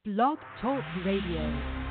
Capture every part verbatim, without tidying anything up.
Blog Talk Radio.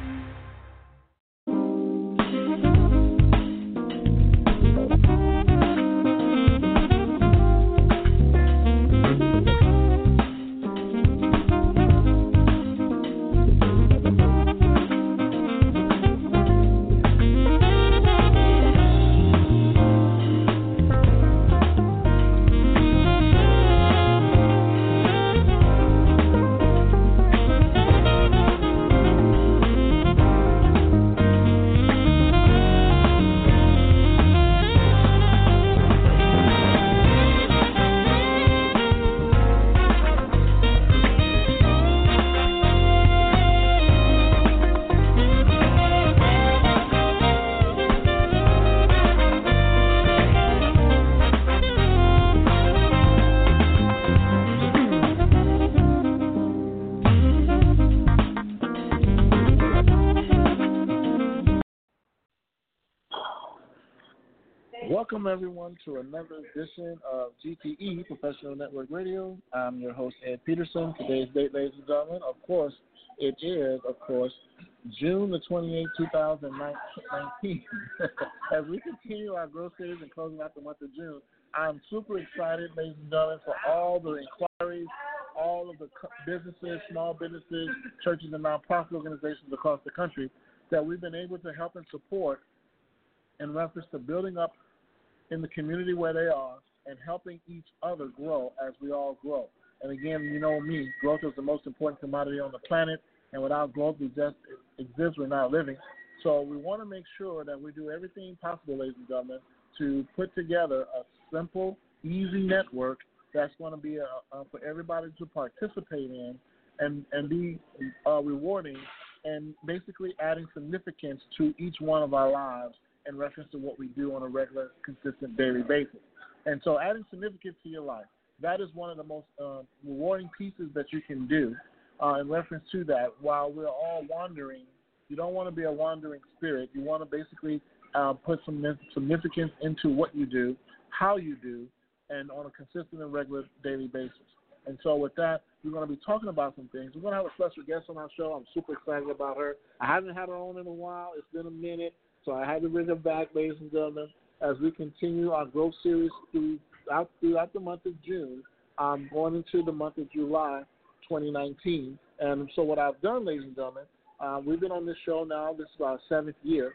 Welcome, everyone, to another edition of G T E, Professional Network Radio. I'm your host, Ed Peterson. Today's date, ladies and gentlemen, of course, it is, of course, June the twenty-eighth, two thousand nineteen. As we continue our growth series and closing out the month of June, I'm super excited, ladies and gentlemen, for all the inquiries, all of the businesses, small businesses, churches, and nonprofit organizations across the country that we've been able to help and support in reference to building up in the community where they are and helping each other grow as we all grow. And again, you know me, growth is the most important commodity on the planet, and without growth, we just exist, we're not living. So we want to make sure that we do everything possible, ladies and gentlemen, to put together a simple, easy network that's going to be uh, uh, for everybody to participate in and, and be uh, rewarding and basically adding significance to each one of our lives in reference to what we do on a regular, consistent, daily basis. And so adding significance to your life, that is one of the most uh, rewarding pieces that you can do uh, in reference to that. While we're all wandering, you don't want to be a wandering spirit. You want to basically uh, put some significance into what you do, how you do, and on a consistent and regular daily basis. And so with that, we're going to be talking about some things. We're going to have a special guest on our show. I'm super excited about her. I haven't had her on in a while. It's been a minute. So I had to bring her back, ladies and gentlemen, as we continue our growth series throughout, throughout the month of June, um, going into the month of July twenty nineteen. And so what I've done, ladies and gentlemen, uh, we've been on this show now. This is our seventh year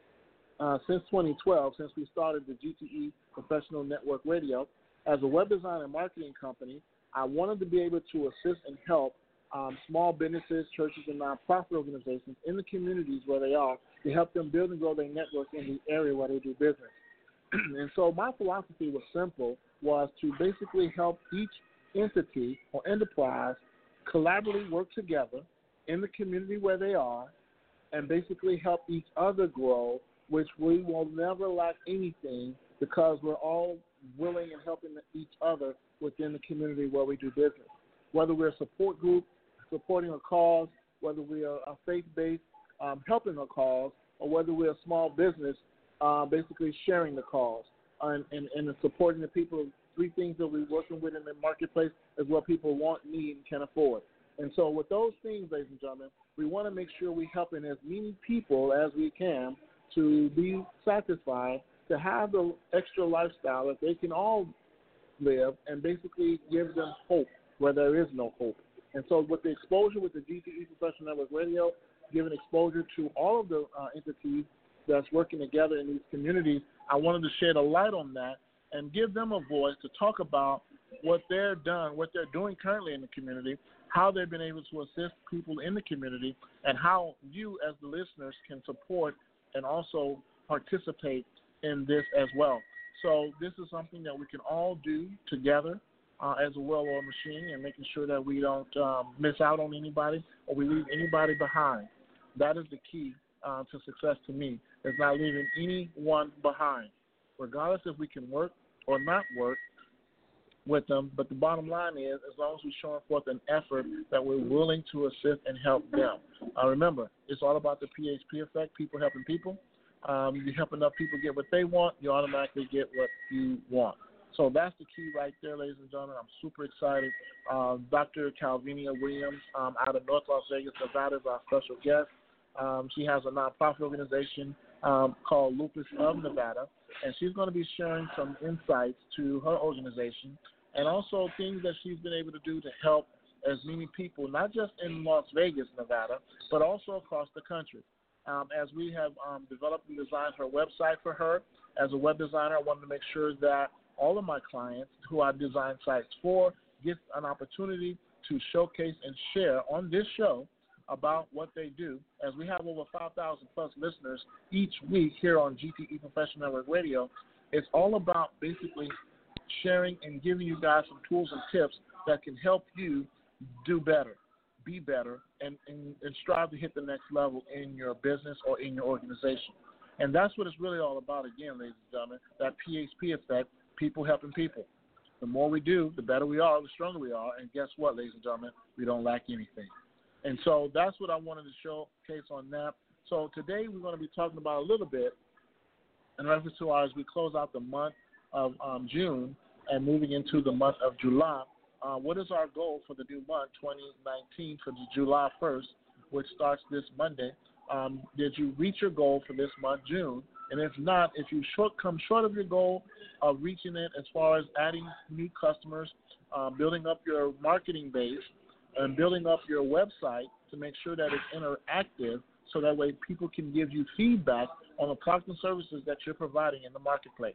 uh, since twenty twelve, since we started the G T E Professional Network Radio. As a web design and marketing company, I wanted to be able to assist and help um, small businesses, churches, and nonprofit organizations in the communities where they are to help them build and grow their network in the area where they do business. And so my philosophy was simple, was to basically help each entity or enterprise collaboratively work together in the community where they are and basically help each other grow, which we will never lack anything because we're all willing and helping each other within the community where we do business. Whether we're a support group, supporting a cause, whether we are a faith-based, um, helping a cause, or whether we're a small business, uh, basically sharing the cause and, and, and supporting the people. Three things that we're working with in the marketplace is what people want, need, and can afford. And so with those things, ladies and gentlemen, we want to make sure we're helping as many people as we can to be satisfied, to have the extra lifestyle that they can all live and basically give them hope where there is no hope. And so with the exposure with the G T E Professional Network Radio, giving exposure to all of the uh, entities that's working together in these communities, I wanted to shed a light on that and give them a voice to talk about what they're done, what they're doing currently in the community, how they've been able to assist people in the community, and how you as the listeners can support and also participate in this as well. So this is something that we can all do together uh, as a well-oiled machine and making sure that we don't um, miss out on anybody or we leave anybody behind. That is the key uh, to success to me, is not leaving anyone behind, regardless if we can work or not work with them. But the bottom line is, as long as we're showing forth an effort that we're willing to assist and help them. Uh, remember, it's all about the P H P effect, people helping people. Um, you help enough people get what they want, you automatically get what you want. So that's the key right there, ladies and gentlemen. I'm super excited. Uh, Doctor Calvinia Williams um, out of North Las Vegas, Nevada is our special guest. Um, she has a nonprofit organization um, called Lupus of Nevada, and she's going to be sharing some insights to her organization and also things that she's been able to do to help as many people, not just in Las Vegas, Nevada, but also across the country. Um, as we have um, developed and designed her website for her, as a web designer, I wanted to make sure that all of my clients who I design sites for get an opportunity to showcase and share on this show about what they do, as we have over five thousand plus listeners each week here on G T E Professional Network Radio. It's all about basically sharing and giving you guys some tools and tips that can help you do better, be better, and, and, and strive to hit the next level in your business or in your organization. And that's what it's really all about, again, ladies and gentlemen, that P H P effect, people helping people. The more we do, the better we are, the stronger we are, and guess what, ladies and gentlemen, we don't lack anything. And so that's what I wanted to showcase on that. So today we're going to be talking about a little bit in reference to our, as we close out the month of um, June and moving into the month of July. Uh, what is our goal for the new month, twenty nineteen, for the July first, which starts this Monday? Um, did you reach your goal for this month, June? And if not, if you short, come short of your goal of reaching it as far as adding new customers, uh, building up your marketing base, and building up your website to make sure that it's interactive so that way people can give you feedback on the products and services that you're providing in the marketplace.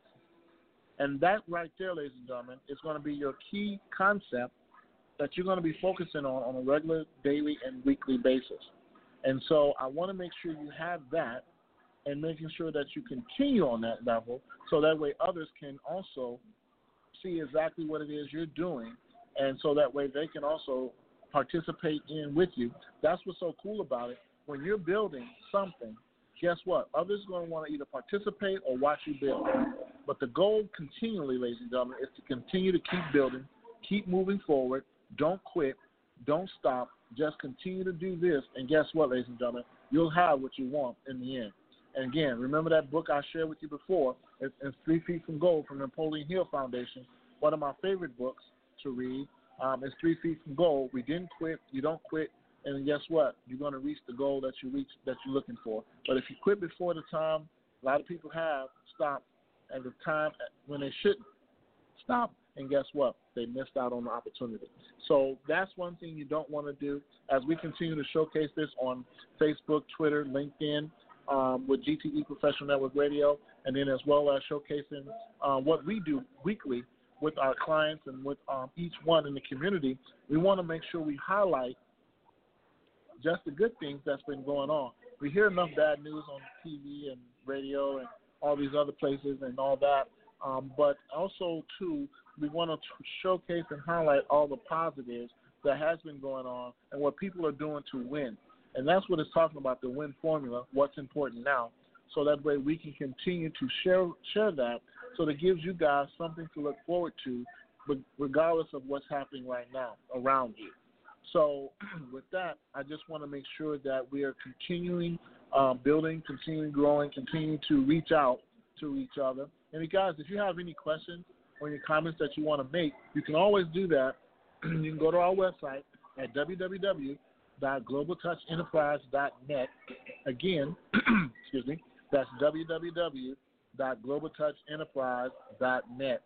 And that right there, ladies and gentlemen, is going to be your key concept that you're going to be focusing on on a regular, daily, and weekly basis. And so I want to make sure you have that and making sure that you continue on that level so that way others can also see exactly what it is you're doing, and so that way they can also participate in with you. That's what's so cool about it. When you're building something, guess what? Others are going to want to either participate or watch you build. But the goal continually, ladies and gentlemen, is to continue to keep building, keep moving forward, don't quit, don't stop, just continue to do this, and guess what, ladies and gentlemen? You'll have what you want in the end. And again, remember that book I shared with you before, it's, it's Three Feet from Gold from the Napoleon Hill Foundation, one of my favorite books to read. Um, it's Three Feet from Gold. We didn't quit, you don't quit, and guess what? You're going to reach the goal that you reach that you're looking for. But if you quit before the time, a lot of people have stopped at the time when they shouldn't stop, and guess what? They missed out on the opportunity. So that's one thing you don't want to do. As we continue to showcase this on Facebook, Twitter, LinkedIn, um, with G T E Professional Network Radio, and then as well as showcasing uh, what we do weekly with our clients and with um, each one in the community, we want to make sure we highlight just the good things that's been going on. We hear enough bad news on T V and radio and all these other places and all that, um, but also, too, we want to showcase and highlight all the positives that has been going on and what people are doing to win. And that's what it's talking about, the win formula, what's important now, so that way we can continue to share share that so that it gives you guys something to look forward to, regardless of what's happening right now around you. So with that, I just want to make sure that we are continuing uh, building, continuing growing, continuing to reach out to each other. And guys, if you have any questions or any comments that you want to make, you can always do that. You can go to our website at w w w dot global touch enterprise dot net. Again, excuse me, that's w w w dot global touch enterprise dot net.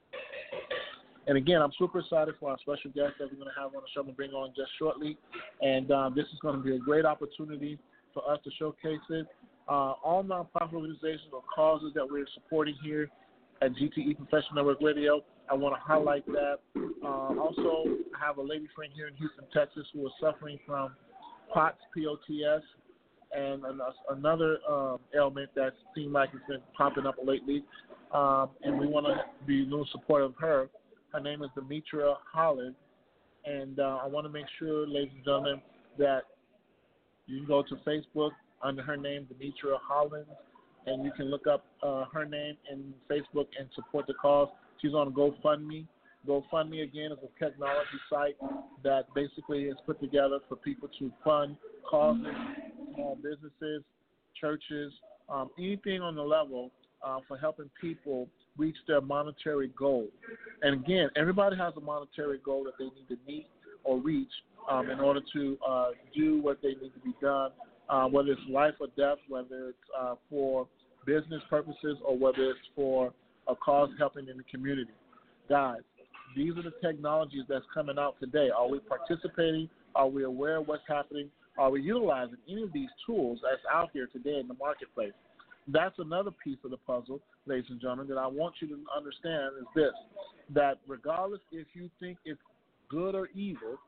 And again, I'm super excited for our special guest that we're going to have on the show and bring on just shortly. And um, this is going to be a great opportunity for us to showcase it. Uh, all nonprofit organizations or causes that we're supporting here at G T E Professional Network Radio, I want to highlight that. Uh, also, I have a lady friend here in Houston, Texas, who is suffering from POTS, P O T S, and an, another um, ailment that seems like it's been popping up lately. Um, and we want to be a little supportive of her. Her name is Demetria Holland, and uh, I want to make sure, ladies and gentlemen, that you can go to Facebook under her name, Demetria Holland, and you can look up uh, her name in Facebook and support the cause. She's on GoFundMe. GoFundMe, again, is a technology site that basically is put together for people to fund causes, small businesses, churches, um, anything on the level uh, for helping people reach their monetary goal. And again, everybody has a monetary goal that they need to meet or reach um, in order to uh, do what they need to be done, uh, whether it's life or death, whether it's uh, for business purposes or whether it's for a cause helping in the community. Guys, these are the technologies that's coming out today. Are we participating? Are we aware of what's happening? Are we utilizing any of these tools that's out here today in the marketplace? That's another piece of the puzzle, ladies and gentlemen, that I want you to understand is this, that regardless if you think it's good or evil,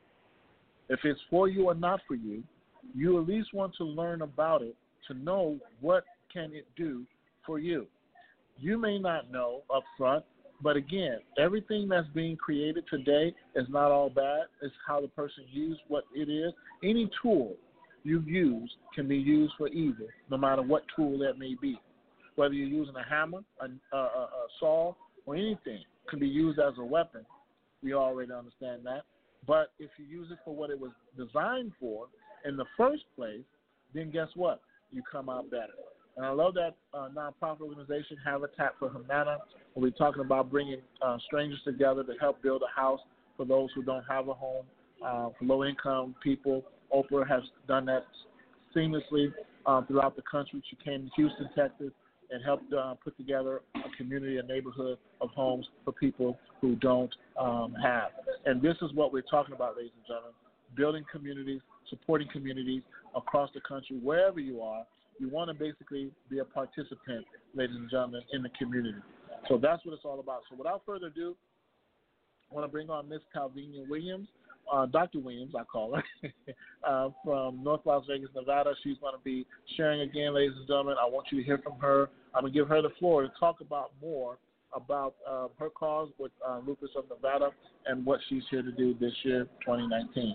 if it's for you or not for you, you at least want to learn about it to know what can it do for you. You may not know up front, but again, everything that's being created today is not all bad. It's how the person used what it is. Any tool you use can be used for evil, no matter what tool that may be. Whether you're using a hammer, a, a, a, a saw, or anything can be used as a weapon. We already understand that. But if you use it for what it was designed for in the first place, then guess what? You come out better. And I love that uh, nonprofit organization, Habitat for Humanity. We're talking about bringing uh, strangers together to help build a house for those who don't have a home, uh, for low-income people. Oprah has done that seamlessly um, throughout the country. She came to Houston, Texas, and helped uh, put together a community, a neighborhood of homes for people who don't um, have. And this is what we're talking about, ladies and gentlemen, building communities, supporting communities across the country, wherever you are. You want to basically be a participant, ladies and gentlemen, in the community. So that's what it's all about. So without further ado, I want to bring on Miss Calvinia Williams, uh, Doctor Williams, I call her, uh, from North Las Vegas, Nevada. She's going to be sharing again, ladies and gentlemen. I want you to hear from her. I'm going to give her the floor to talk about more about uh, her cause with uh, Lupus of Nevada and what she's here to do this year, twenty nineteen.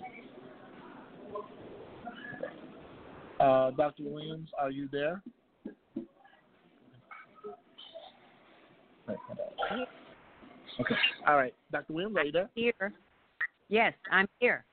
Uh, Doctor Williams, are you there? Okay. All right. Doctor Williams, are you there? Here. Yes, I'm here.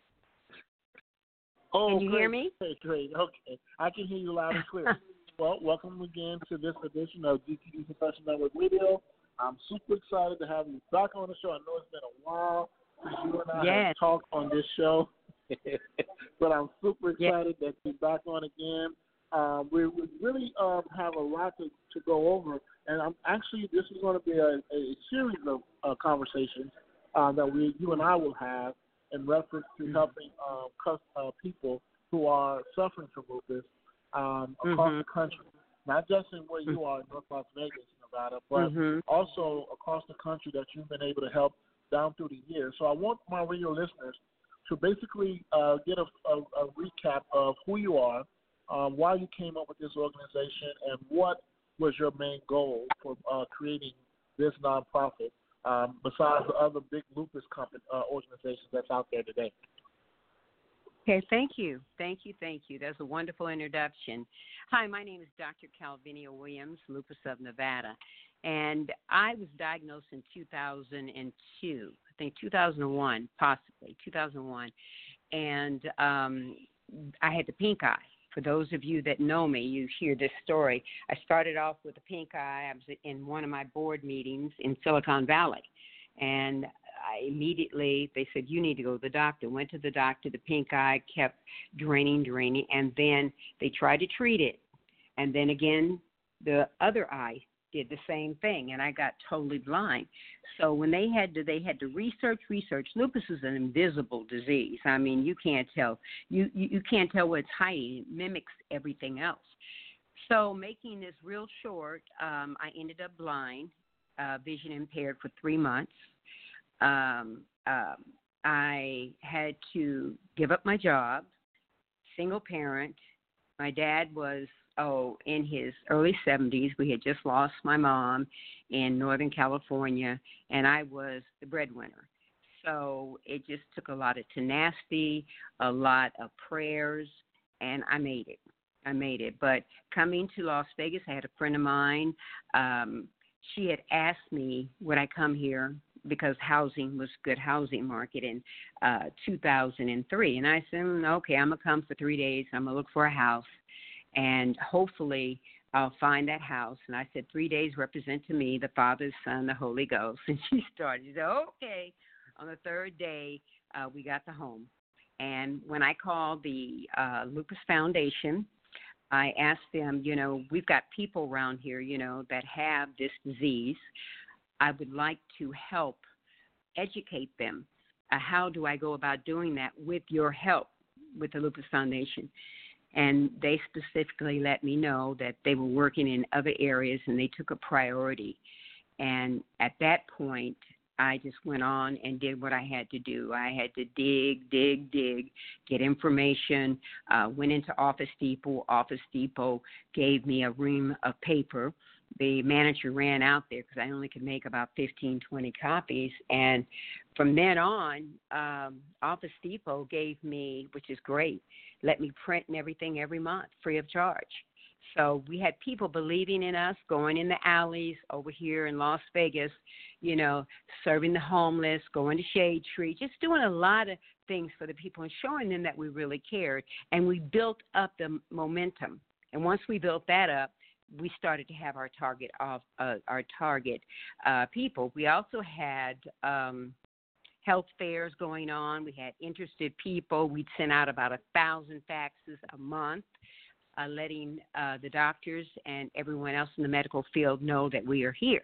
Oh, can you great, hear me? Great, great. Okay. I can hear you loud and clear. Well, welcome again to this edition of G T E Professional Network Radio. I'm super excited to have you back on the show. I know it's been a while since you and I yes. have talked on this show, but I'm super excited yes. that you're back on again. Um, we, we really um, have a lot to, to go over, and I'm actually this is going to be a, a series of uh, conversations uh, that we, you and I will have in reference to mm-hmm. helping um, cus- uh, people who are suffering from lupus um, across mm-hmm. the country, not just in where you are in North Las Vegas, Nevada, but mm-hmm. also across the country that you've been able to help down through the years. So I want my radio listeners to basically uh, get a, a, a recap of who you are, Um, why you came up with this organization, and what was your main goal for uh, creating this nonprofit, um, besides the other big lupus company, uh, organizations that's out there today? Okay, thank you. Thank you, thank you. That's a wonderful introduction. Hi, my name is Doctor Calvinia Williams, Lupus of Nevada, and I was diagnosed in two thousand two, I think two thousand one, possibly, two thousand one, and um, I had the pink eye. For those of you that know me, you hear this story. I started off with a pink eye. I was in one of my board meetings in Silicon Valley, and I immediately, they said, you need to go to the doctor. Went to the doctor. The pink eye kept draining, draining, and then they tried to treat it. And then again, the other eye did the same thing, and I got totally blind. So when they had to, they had to research, research. Lupus is an invisible disease. I mean, you can't tell. You, you, you can't tell what it's hiding. It mimics everything else. So making this real short, um, I ended up blind, uh, vision impaired for three months. Um, um, I had to give up my job, single parent. My dad was Oh, in his early seventies. We had just lost my mom in Northern California, and I was the breadwinner. So it just took a lot of tenacity, a lot of prayers, and I made it. I made it. But coming to Las Vegas, I had a friend of mine. Um, she had asked me, would I come here because housing was good housing market in uh, two thousand three. And I said, okay, I'm going to come for three days. I'm going to look for a house. And hopefully I'll find that house. And I said, three days represent to me the Father, the Son, the Holy Ghost. And she started. She said, okay. On the third day, uh, we got the home. And when I called the uh, Lupus Foundation, I asked them, you know, we've got people around here, you know, that have this disease. I would like to help educate them. Uh, how do I go about doing that with your help with the Lupus Foundation? And they specifically let me know that they were working in other areas and they took a priority. And at that point, I just went on and did what I had to do. I had to dig, dig, dig, get information, uh, went into Office Depot. Office Depot gave me a ream of paper. The manager ran out there because I only could make about fifteen, twenty copies. And from then on, um, Office Depot gave me, which is great, let me print and everything every month free of charge. So we had people believing in us, going in the alleys over here in Las Vegas, you know, serving the homeless, going to Shade Tree, just doing a lot of things for the people and showing them that we really cared. And we built up the momentum. And once we built that up, we started to have our target of uh, our target uh, people. We also had um, health fairs going on. We had interested people. We'd send out about a thousand faxes a month. Uh, letting uh, the doctors and everyone else in the medical field know that we are here.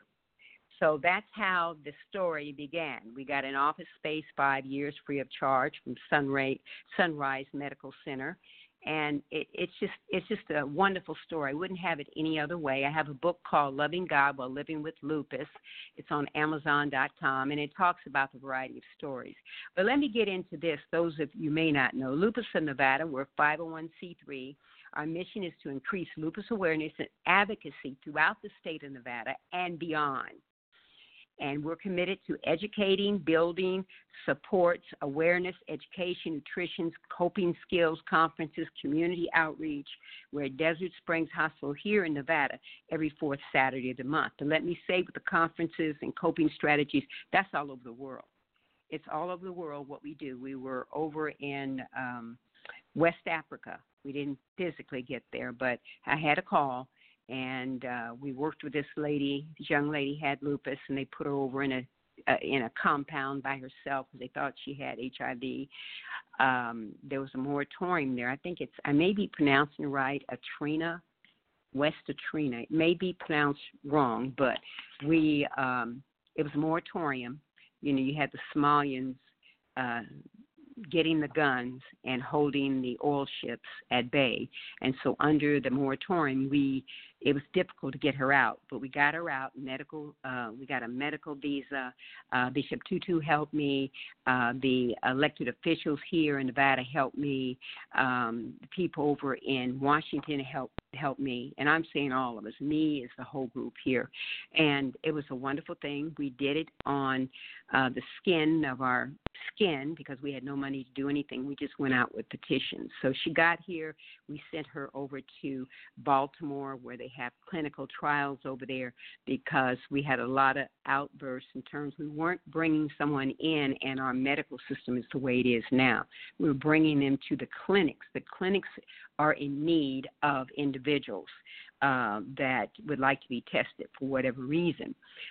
So that's how the story began. We got an office space five years free of charge from Sunray, Sunrise Medical Center. And it, it's just it's just a wonderful story. I wouldn't have it any other way. I have a book called Loving God While Living with Lupus. It's on Amazon dot com, and it talks about the variety of stories. But let me get into this. Those of you may not know, Lupus of Nevada, we're five oh one c three. Our mission is to increase lupus awareness and advocacy throughout the state of Nevada and beyond. And we're committed to educating, building, supports, awareness, education, nutrition, coping skills, conferences, community outreach. We're at Desert Springs Hospital here in Nevada every fourth Saturday of the month. And let me say with the conferences and coping strategies, that's all over the world. It's all over the world what we do. We were over in um, West Africa. We didn't physically get there, but I had a call. And uh, we worked with this lady. This young lady had lupus, and they put her over in a uh, in a compound by herself because they thought she had H I V. Um, there was a moratorium there. I think it's I may be pronouncing it right, Atrina, West Atrina. It may be pronounced wrong, but we um, it was a moratorium. You know, you had the Somalians uh, getting the guns and holding the oil ships at bay. And so under the moratorium, we it was difficult to get her out, but we got her out. Medical, uh, we got a medical visa. Uh, Bishop Tutu helped me. Uh, the elected officials here in Nevada helped me. Um, the people over in Washington helped helped me. And I'm saying all of us. Me is the whole group here. And it was a wonderful thing. We did it on uh, the skin of our skin because we had no money to do anything. We just went out with petitions. So she got here. We sent her over to Baltimore where they have clinical trials over there because we had a lot of outbursts in terms we weren't bringing someone in and our medical system is the way it is now. We were bringing them to the clinics. The clinics are in need of individuals uh, that would like to be tested for whatever reason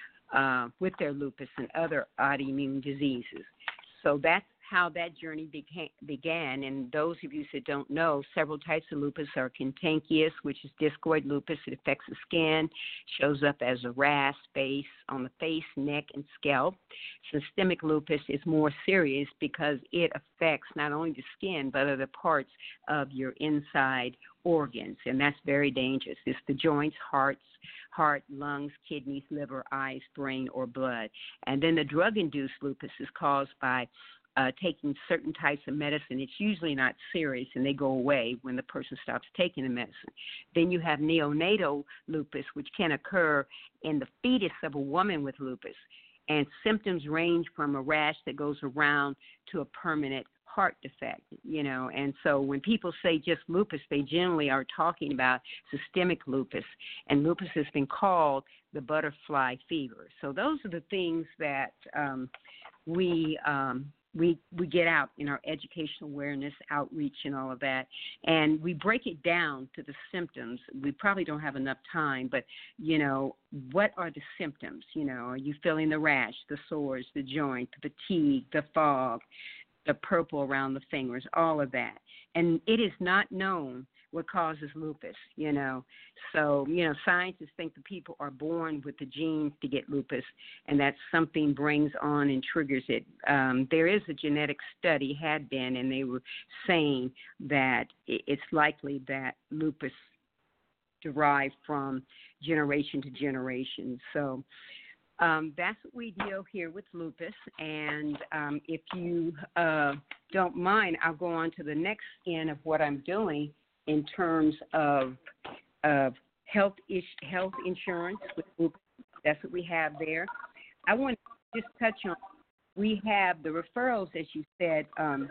uh, with their lupus and other autoimmune diseases. So that's how that journey began, began. And those of you that don't know, several types of lupus are cantankerous, which is discoid lupus. It affects the skin, shows up as a rash face on the face, neck, and scalp. Systemic lupus is more serious because it affects not only the skin but other parts of your inside organs, and that's very dangerous. It's the joints, hearts, heart, lungs, kidneys, liver, eyes, brain, or blood. And then the drug-induced lupus is caused by Uh, taking certain types of medicine. It's usually not serious, and they go away when the person stops taking the medicine. Then you have neonatal lupus, which can occur in the fetus of a woman with lupus, and symptoms range from a rash that goes around to a permanent heart defect, you know. And so when people say just lupus, they generally are talking about systemic lupus, and lupus has been called the butterfly fever. So those are the things that um, we um, we we get out in our educational awareness, outreach, and all of that, and we break it down to the symptoms. We probably don't have enough time, but, you know, what are the symptoms? You know, are you feeling the rash, the sores, the joint, the fatigue, the fog, the purple around the fingers, all of that? And it is not known what causes lupus, you know. So, you know, scientists think the people are born with the genes to get lupus, and that something brings on and triggers it. Um, there is a genetic study, had been, and they were saying that it's likely that lupus derived from generation to generation. So um, that's what we deal here with lupus. And um, if you uh, don't mind, I'll go on to the next end of what I'm doing in terms of of health ish, health insurance with lupus. That's what we have there. I want to just touch on, we have the referrals, as you said, um,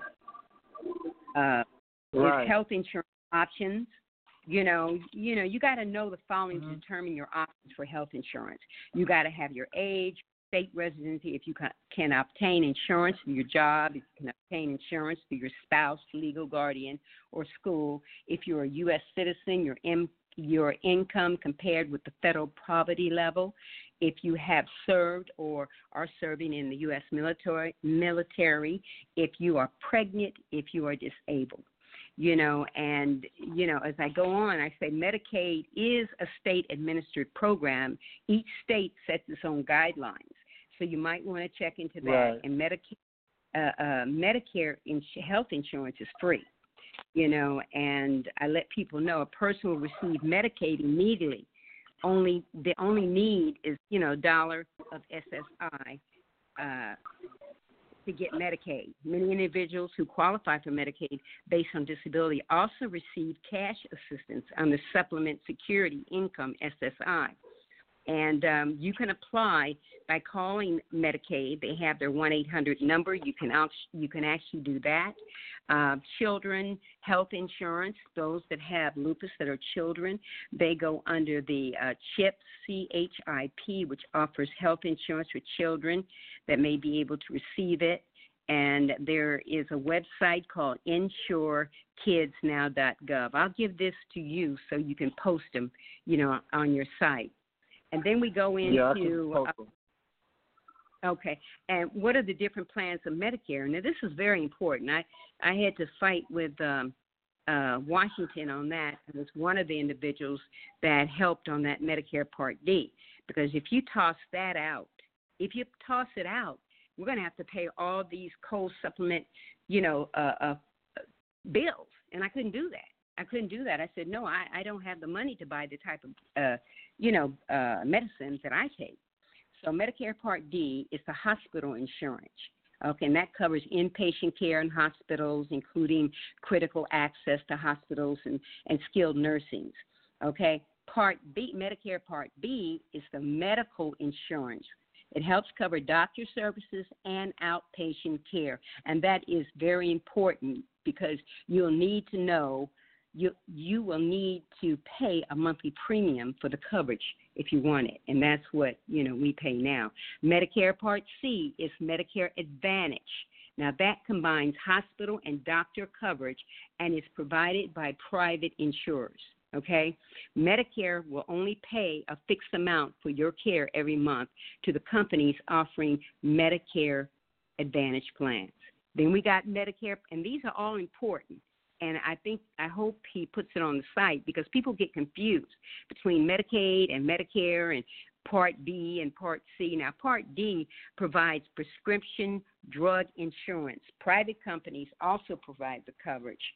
uh, Right. with health insurance options. You know, you know, you got to know the following Mm-hmm. to determine your options for health insurance. You got to have your age, state residency, if you can, can obtain insurance through your job, if you can obtain insurance through your spouse, legal guardian, or school. If you're a U S citizen, your in, your income compared with the federal poverty level. If you have served or are serving in the U S military, military. If you are pregnant, if you are disabled. You know, and, you know, as I go on, I say Medicaid is a state-administered program. Each state sets its own guidelines. So you might want to check into that. Right. And Medicaid, uh, uh, Medicare ins- health insurance is free, you know, and I let people know a person will receive Medicaid immediately. Only the only need is, you know, a dollar of S S I uh, to get Medicaid. Many individuals who qualify for Medicaid based on disability also receive cash assistance on the Supplement Security Income, S S I. And um, you can apply by calling Medicaid. They have their one eight hundred number. You can, you can actually do that. Uh, children health insurance, those that have lupus that are children, they go under the uh, CHIP, C H I P, which offers health insurance for children that may be able to receive it. And there is a website called insure kids now dot gov. I'll give this to you so you can post them, you know, on your site. And then we go into, yeah, I can post them. uh, okay, and what are the different plans of Medicare? Now, this is very important. I, I had to fight with um, uh, Washington on that. I was one of the individuals that helped on that Medicare Part D, because if you toss that out, if you toss it out, we're going to have to pay all these co-supplement, you know, uh, uh, bills, and I couldn't do that. I couldn't do that. I said, no, I, I don't have the money to buy the type of, uh, you know, uh, medicines that I take. So Medicare Part D is the hospital insurance, okay, and that covers inpatient care in hospitals, including critical access to hospitals and, and skilled nursing, okay. Part B, Medicare Part B is the medical insurance. It helps cover doctor services and outpatient care, and that is very important because you'll need to know You you will need to pay a monthly premium for the coverage if you want it, and that's what, you know, we pay now. Medicare Part C is Medicare Advantage. Now, that combines hospital and doctor coverage and is provided by private insurers, okay? Medicare will only pay a fixed amount for your care every month to the companies offering Medicare Advantage plans. Then we got Medicare, and these are all important. And I think, I hope he puts it on the site because people get confused between Medicaid and Medicare and Part B and Part C. Now, Part D provides prescription drug insurance. Private companies also provide the coverage.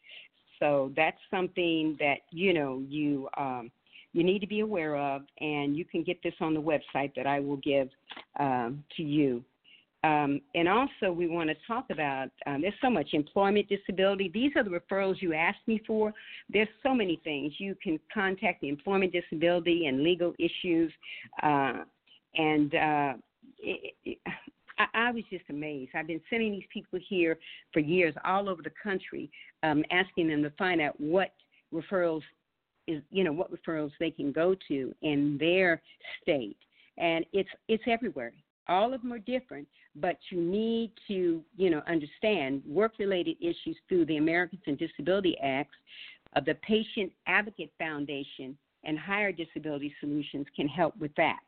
So that's something that, you know, you um, you need to be aware of, and you can get this on the website that I will give um, to you. Um, and also we want to talk about, um, there's so much employment disability. These are the referrals you asked me for. There's so many things. You can contact the employment disability and legal issues. Uh, and uh, it, it, I, I was just amazed. I've been sending these people here for years all over the country, um, asking them to find out what referrals is, you know, what referrals they can go to in their state. And it's it's everywhere. All of them are different, but you need to, you know, understand work-related issues through the Americans with Disabilities Act, uh, the Patient Advocate Foundation, and Higher Disability Solutions can help with that.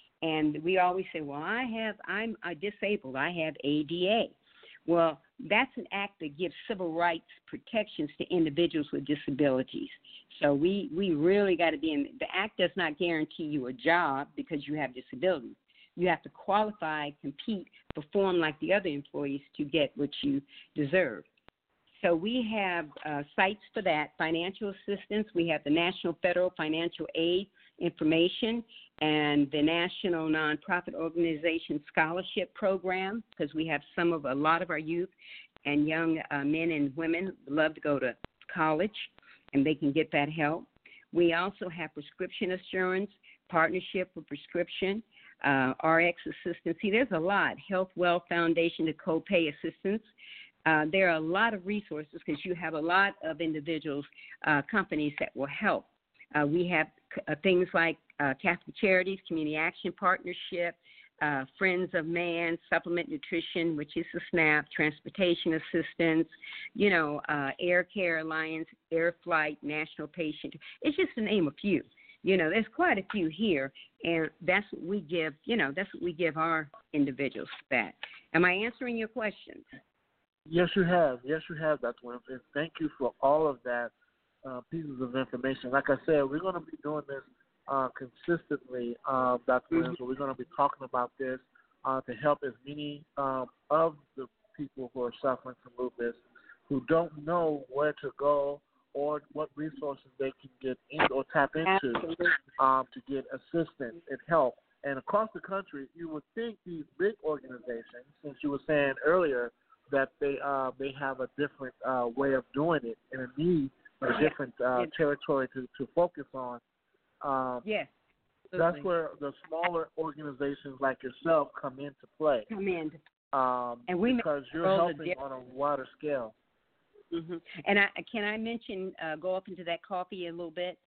And we always say, well, I have, I'm uh, disabled. I have A D A. Well, that's an act that gives civil rights protections to individuals with disabilities. So we, we really got to be in, the act does not guarantee you a job because you have disabilities. You have to qualify, compete, perform like the other employees to get what you deserve. So we have uh, sites for that, financial assistance. We have the National Federal Financial Aid Information and the National Nonprofit Organization Scholarship Program, because we have some of, a lot of our youth and young uh, men and women love to go to college, and they can get that help. We also have prescription assurance, partnership for prescription, uh, R X assistance. See, there's a lot. Health Wealth Foundation to co-pay assistance. Uh, there are a lot of resources because you have a lot of individuals, uh, companies that will help. Uh, we have uh, things like uh, Catholic Charities, Community Action Partnership, uh, Friends of Man, Supplement Nutrition, which is the SNAP, Transportation Assistance, you know, uh, Air Care Alliance, Air Flight, National Patient. It's just to name a few. You know, there's quite a few here, and that's what we give, you know, that's what we give our individuals that. Am I answering your questions? Yes, you have. Yes, you have, Doctor Williams. And thank you for all of that uh, pieces of information. Like I said, we're going to be doing this uh, consistently, uh, Doctor Mm-hmm. Williams. So we're going to be talking about this uh, to help as many um, of the people who are suffering from lupus who don't know where to go or what resources they can get in or tap into um, to get assistance and help. And across the country, you would think these big organizations, since you were saying earlier, that they uh, they have a different uh, way of doing it and a need, a different uh, territory to, to focus on. Um, yes. That's where the smaller organizations like yourself come into play. Come in. Um, and we because you're helping on a wider scale. Mm-hmm. And I, can I mention, uh, go up into that coffee a little bit?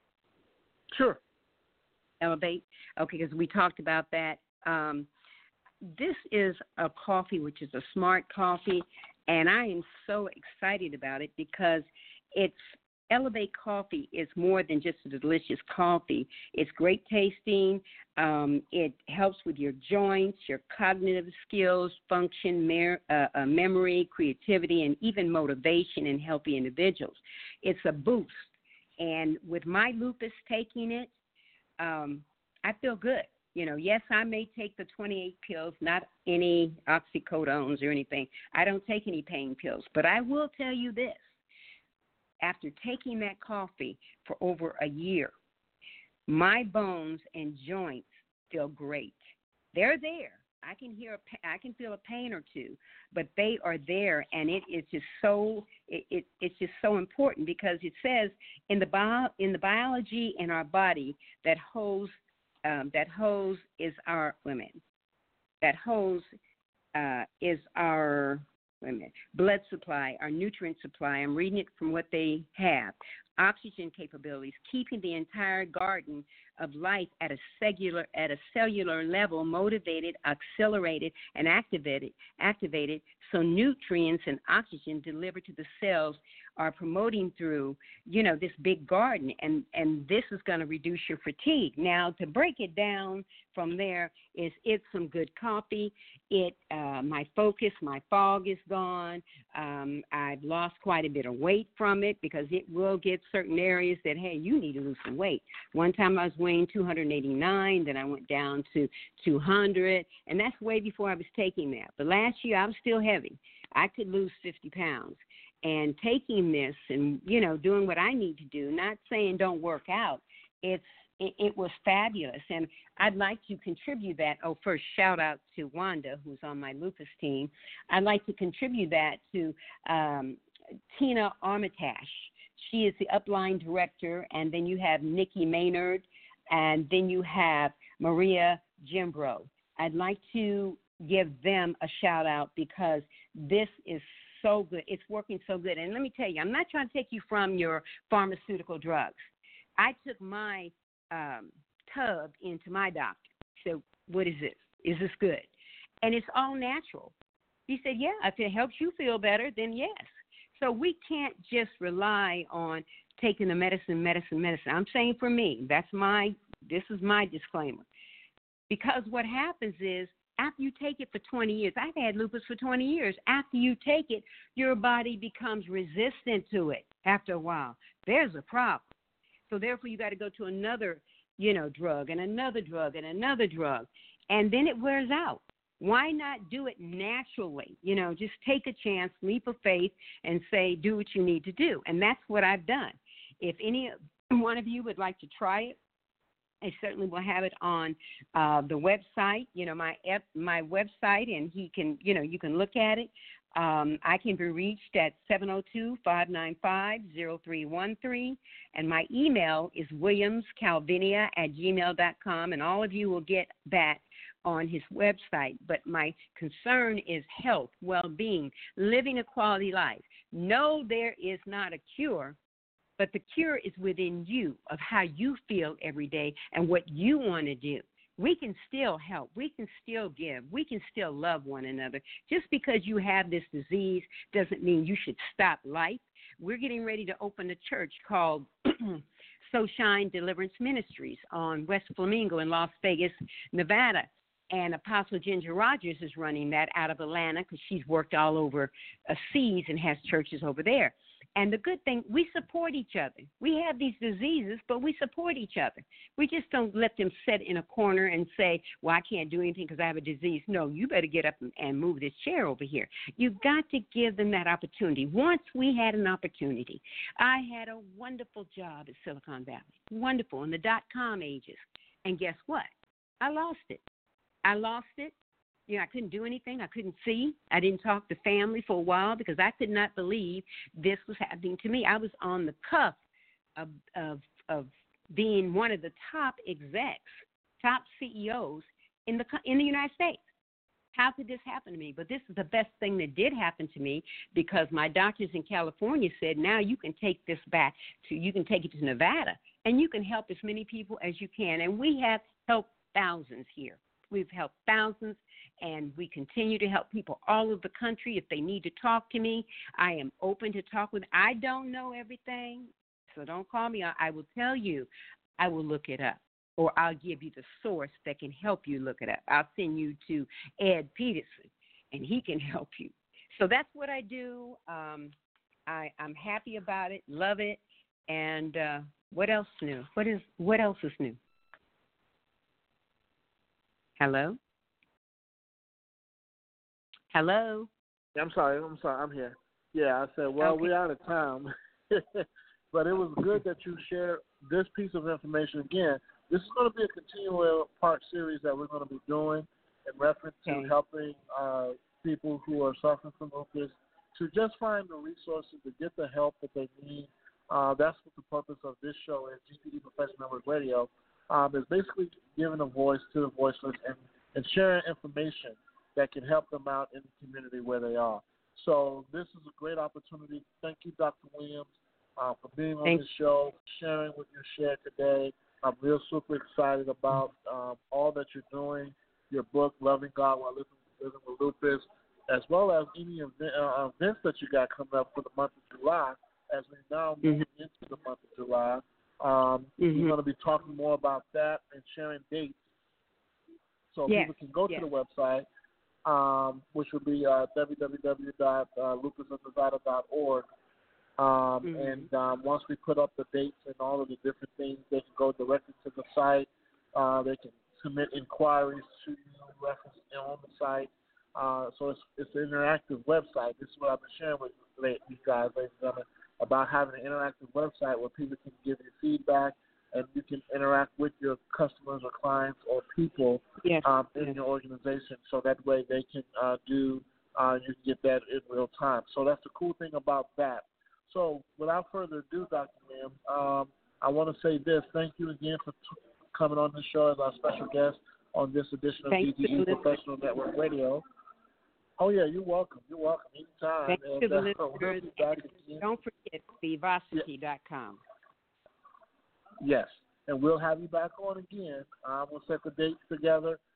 Sure. Elevate? Okay, because we talked about that. Um, This is a coffee, which is a smart coffee, and I am so excited about it because it's Elevate Coffee is more than just a delicious coffee. It's great tasting. Um, it helps with your joints, your cognitive skills, function, mer- uh, uh, memory, creativity, and even motivation in healthy individuals. It's a boost. And with my lupus taking it, um, I feel good. You know, yes, I may take the twenty-eight pills, not any oxycodones or anything. I don't take any pain pills. But I will tell you this. After taking that coffee for over a year, my bones and joints feel great. They're there. I can hear, a, I can feel a pain or two, but they are there, and it is just so, it, it it's just so important because it says in the bio, in the biology in our body that holds Um, that hose is our women. That hose uh, is our wait a minute, blood supply, our nutrient supply. I'm reading it from what they have. Oxygen capabilities, keeping the entire garden of life at a cellular at a cellular level, motivated, accelerated, and activated. Activated, so nutrients and oxygen delivered to the cells are promoting through, you know, this big garden, and, and this is going to reduce your fatigue. Now, to break it down from there is it's some good coffee. It uh, my focus, my fog is gone. Um, I've lost quite a bit of weight from it because it will get certain areas that, hey, you need to lose some weight. One time I was weighing two hundred eighty-nine, then I went down to two hundred, and that's way before I was taking that. But last year I was still heavy. I could lose fifty pounds. And taking this and, you know, doing what I need to do, not saying don't work out, it's it, it was fabulous. And I'd like to contribute that. Oh, first, shout out to Wanda, who's on my lupus team. I'd like to contribute that to um, Tina Armitage. She is the upline director. And then you have Nikki Maynard. And then you have Maria Jimbro. I'd like to give them a shout out because this is so good. It's working so good. And let me tell you, I'm not trying to take you from your pharmaceutical drugs. I took my um, tub into my doctor. So what is this? Is this good? And it's all natural. He said, yeah, if it helps you feel better, then yes. So we can't just rely on taking the medicine, medicine, medicine. I'm saying for me, that's my, this is my disclaimer. Because what happens is after you take it for twenty years, I've had lupus for twenty years. After you take it, your body becomes resistant to it after a while. There's a problem. So therefore, you got to go to another, you know, drug and another drug and another drug, and then it wears out. Why not do it naturally? You know, just take a chance, leap of faith, and say, do what you need to do. And that's what I've done. If any one of you would like to try it, I certainly will have it on uh, the website, you know, my my website, and he can, you know, you can look at it. Um, I can be reached at seven oh two, five nine five, oh three one three, and my email is williamscalvinia at gmail dot com, and all of you will get that on his website. But my concern is health, well-being, living a quality life. No, there is not a cure, but the cure is within you of how you feel every day and what you want to do. We can still help. We can still give. We can still love one another. Just because you have this disease doesn't mean you should stop life. We're getting ready to open a church called So Shine Deliverance Ministries on West Flamingo in Las Vegas, Nevada. And Apostle Ginger Rogers is running that out of Atlanta because she's worked all over uh, seas and has churches over there. And the good thing, we support each other. We have these diseases, but we support each other. We just don't let them sit in a corner and say, well, I can't do anything because I have a disease. No, you better get up and move this chair over here. You've got to give them that opportunity. Once we had an opportunity. I had a wonderful job at Silicon Valley, wonderful, in the dot-com ages. And guess what? I lost it. I lost it. You know, I couldn't do anything. I couldn't see. I didn't talk to family for a while because I could not believe this was happening to me. I was on the cusp of of, of being one of the top execs, top C E Os in the in the United States. How could this happen to me? But this is the best thing that did happen to me because my doctors in California said, now you can take this back to, you can take it to Nevada, and you can help as many people as you can. And we have helped thousands here. We've helped thousands, and we continue to help people all over the country. If they need to talk to me, I am open to talk with. I don't know everything, so don't call me. I, I will tell you. I will look it up, or I'll give you the source that can help you look it up. I'll send you to Ed Peterson, and he can help you. So that's what I do. Um, I, I'm happy about it, love it, and uh, what else new? What is what else is new? Hello? Hello? I'm sorry. I'm sorry. I'm here. Yeah, I said, well, okay. We're out of time. But it was good that you shared this piece of information. Again, this is going to be a continual part series that we're going to be doing in reference okay. to helping uh, people who are suffering from lupus to just find the resources to get the help that they need. Uh, that's what the purpose of this show is, G T E Professional Network Radio. Um, is basically giving a voice to the voiceless and, and sharing information that can help them out in the community where they are. So this is a great opportunity. Thank you, Doctor Williams, uh, for being on Thanks. this show, sharing what you shared today. I'm real super excited about um, all that you're doing, your book, Loving God While Living, Living with Lupus, as well as any event, uh, events that you got coming up for the month of July, as we now move mm-hmm. into the month of July. Um, mm-hmm. We're going to be talking more about that and sharing dates. So yes. people can go yes. to the website, um, which will be uh, w w w dot lupus of nevada dot org. Um, mm-hmm. And um, once we put up the dates and all of the different things, they can go directly to the site. Uh, they can submit inquiries to you, reference on the site. Uh, so it's, it's an interactive website. This is what I've been sharing with you guys, ladies and gentlemen, about having an interactive website where people can give you feedback and you can interact with your customers or clients or people yes. um, in yes. your organization, so that way they can uh, do, uh, you can get that in real time. So that's the cool thing about that. So without further ado, Doctor Williams, um, I want to say this. Thank you again for t- coming on the show as our special guest on this edition of Thanks G T E Professional Network Radio. Oh, yeah, you're welcome. You're welcome anytime. Thanks and, to the uh, listeners. we'll Don't forget Vivacity dot com. Yes, and we'll have you back on again. Um, we'll set the dates together,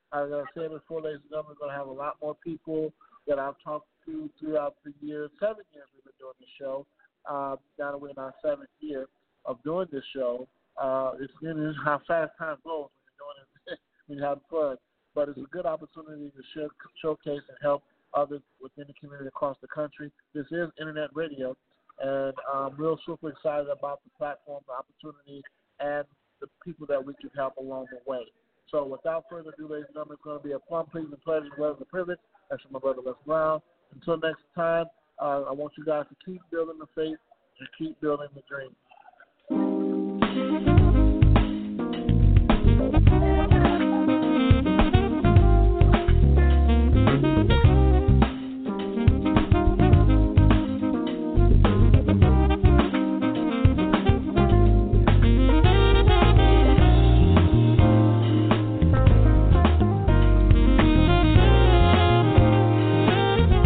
As I said before, ladies and gentlemen, we're going to have a lot more people that I've talked to throughout the years. Seven years we've been doing this show. Uh, now that we're in our seventh year of doing this show, uh, it's really how fast time goes when you're doing it, when you're having fun. But it's a good opportunity to share, showcase and help others within the community across the country. This is Internet Radio, and I'm real super excited about the platform, the opportunity, and the people that we can help along the way. So without further ado, ladies and gentlemen, it's going to be a fun, pleasing pleasure, as well as a privilege. That's from my brother Les Brown. Until next time, uh, I want you guys to keep building the faith and keep building the dream.